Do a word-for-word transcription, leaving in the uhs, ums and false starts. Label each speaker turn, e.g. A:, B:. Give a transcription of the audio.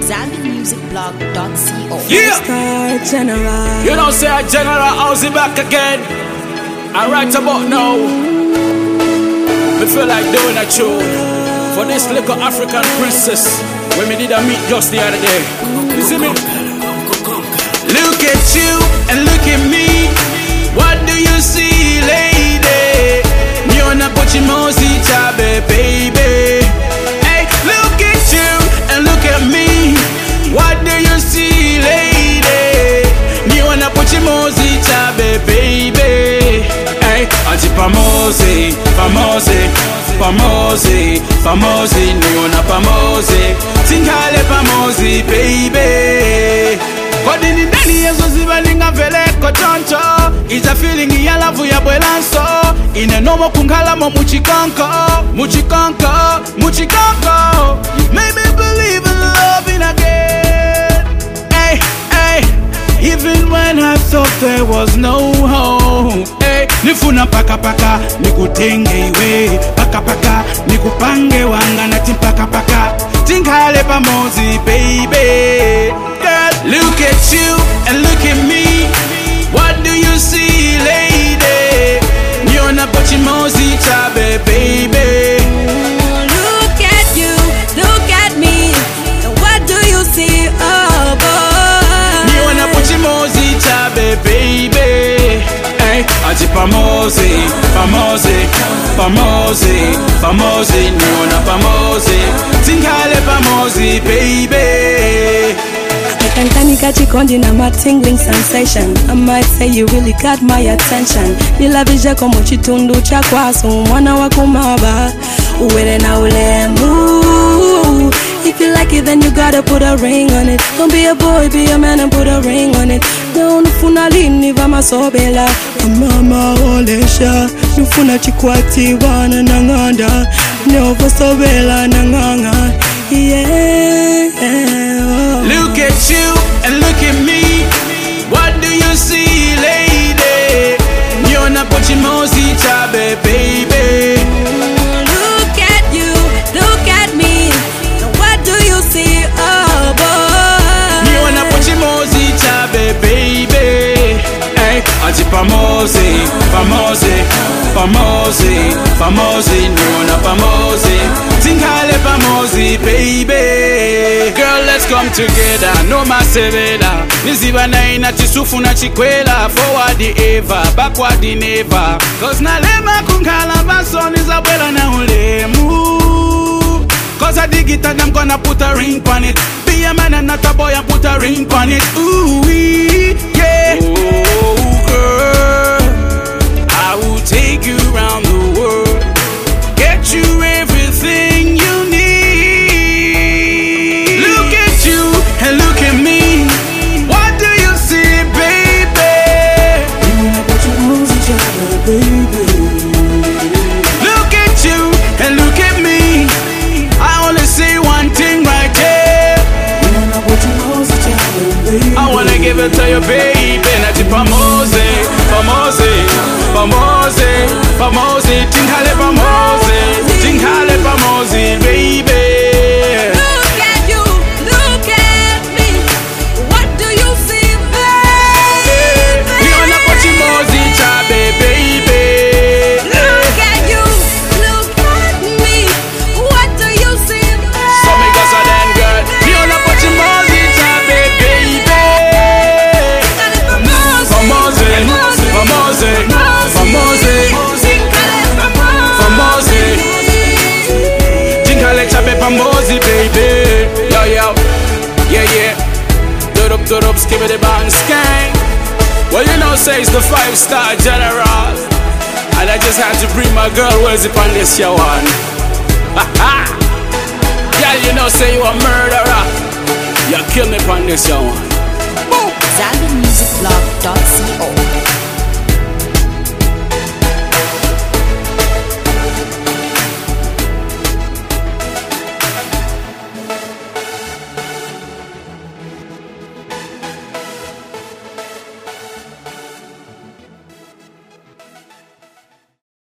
A: Zambia Music Blog dot co.
B: Yeah!
C: Star General.
B: You know, say a general how's he back again. And right about now, we feel like doing a tune for this little African princess when we did a meet just the other day. You see me? Look at you and look at me. What do you see, lady? Niona pochimozi chabe, baby. Hey, look at you and look at me. What do you see, lady? Niona pochimozi chabe, baby. Hey, aji pamozi, pamozi, pamozi, pamozi, niona pamozi, tingale pamozi, baby. Kodini ndani yezo zibalinga vele kotonto. Is a feeling ya lavu ya bwelanso. Ine nomo kungala mo muchikonko, muchikonko, muchikonko. You made me believe in loving again. Hey, hey. Even when I thought there was no hope. Hey, nifuna paka paka, nikutenge iwe. Paka paka, nikupange wanga na timpaka paka. Tingale pamozi, baby. Girl, look at you and look at me. What do you see, lady? Niona pochimozi chabe, baby.
C: Look at you, look at me. And what do you see, oh boy?
B: Niona pochimozi chabe, baby. Hey, aji pamozi, pamozi, pamozi, pamozi, niona pamozi, tingale pamozi, baby.
C: Kankanika chikondi na my tingling sensation. I might say you really got my attention. Nilavishe komo chitundu cha kwasu mwana wa kumaba. Uwele na ulemu. If you like it then you gotta put a ring on it. Don't be a boy, be a man and put a ring on it. Don't funa lini vama sobela. Mama olesha. Nufuna chikwati wana nanganda. Neovo sobela nanganga. Yeah.
B: Look at you and look at me. What do you see, lady? Niona pochimozi chabe, baby.
C: Look at you, look at me. What do you see, oh boy?
B: Niona pochimozi chabe, baby. Hey, aji pamozi, pamozi, pamozi, pamozi, niona pamozi, tingale pamozi, baby. Girl, let's come together, no masevela. Niziba na ina chisufu na chikwela. Forward the ever, backward the never. Cause nalema kungala baso nizabwela na ulemu. Cause I dig it and I'm gonna put a ring on it. Be a man and not a boy and put a ring on it. Ooh, yeah. Oh, girl, I will take you around the world. Get you everything you need. Look at you and look at me. What do you see, baby? Look at you and look at me. I only see one thing right here. I wanna give it to you, baby. Nati pamozi, pamozi, pamozi, pamozi, tingale pamozi, tingale pamozi, baby.
C: Look at you, look at me. What do you see, baby?
B: Niona pochimozi chabe, baby.
C: Look at you, look at me. What do you see, baby?
B: So me go so then, girl. Niona pochimozi chabe, baby. Pamozi, pamozi, pamozi, pamozi, tingale chabe pamozi, baby. Yo yo, yeah yeah. Dud up, dud up, skip it the bang skank. Well you know say it's the five star general, and I just had to bring my girl Where's it on this show on. Yeah, you know say you a murderer. You kill me on this show on.
A: Zambia Music Blog dot co.